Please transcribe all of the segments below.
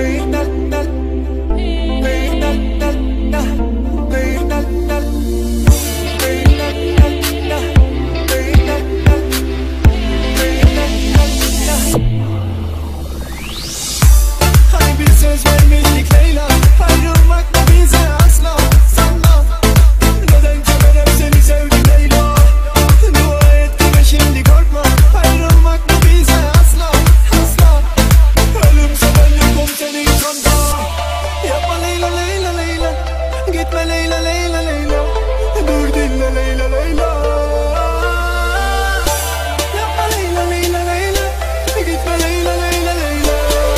Hani bir söz vermiştik Leyla, ayrılmak mı bize asla sanma. Nedense ben hep seni sevdim Leyla. Dua ettim şimdi korkma, ayrılmak mı bize asla asla. Ölümse ben yokum senin sonda. Yapma Leyla Leyla Leyla, gitme Leyla Leyla Leyla. Dur dinle Leyla Leyla. Yapma Leyla Leyla Leyla, gitme Leyla Leyla Leyla.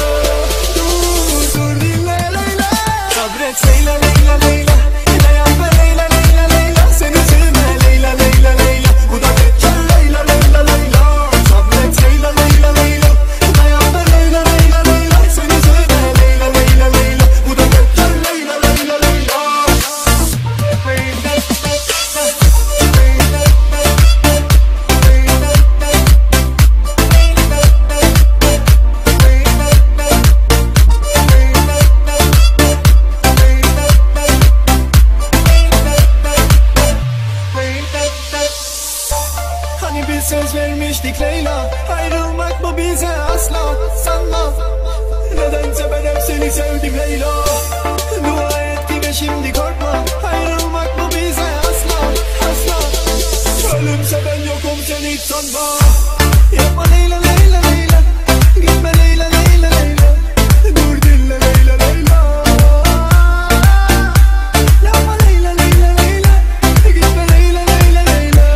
Dur dinle Leyla. Sabret Leyla Leyla Leyla, dayanma Leyla Leyla Leyla. Seni sevme Leyla Leyla Leyla, bu da geçer Leyla Leyla Leyla. Sabret Leyla Leyla Leyla, dayanma Leyla Leyla Leyla. Seni sevme Leyla Leyla Leyla, bu da geçer Leyla Leyla Leyla. Hani bir söz vermiştik Leyla, ayrılmak mı bize asla sanma. Nedense ben hep seni sevdim Leyla. Dua ettim ve şimdi korkma, ayrılmak mı bize asla asla. Ölümse ben yokum sen hiç sanma. Yapma Leyla Leyla Leyla, gitme Leyla Leyla Leyla. Dur dinle Leyla Leyla. Yapma Leyla Leyla Leyla, gitme Leyla Leyla Leyla.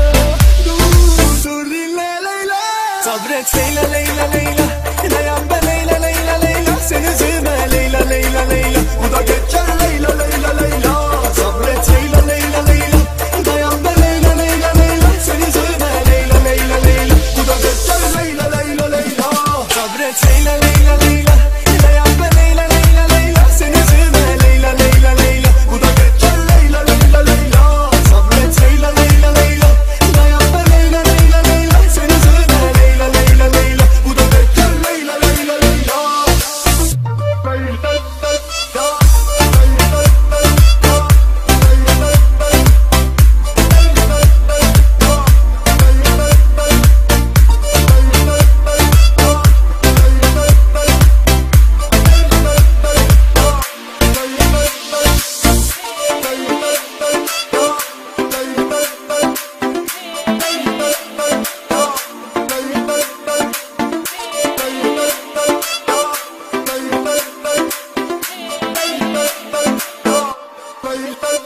Dur dinle Leyla. Sabret Leyla Leyla Leyla, dayan be Leyla Leyla Leyla. Seni sevme Leyla Leyla Leyla, bu da geçer Leyla Leyla Leyla. Sabret Leyla Leyla Leyla, dayan be Leyla Leyla Leyla. Seni sevme Leyla Leyla Leyla, bu da geçer Leyla Leyla Leyla. Sabret Leyla Leyla Leyla, dayan be Leyla Leyla Leyla. Seni sevme Leyla Leyla Leyla, bu da geçer Leyla Leyla Leyla. Sabret Leyla Leyla Leyla, dayan be Leyla Leyla Leyla. Seni sevme Leyla Leyla Leyla, bu da geçer Leyla Leyla Leyla. Bye.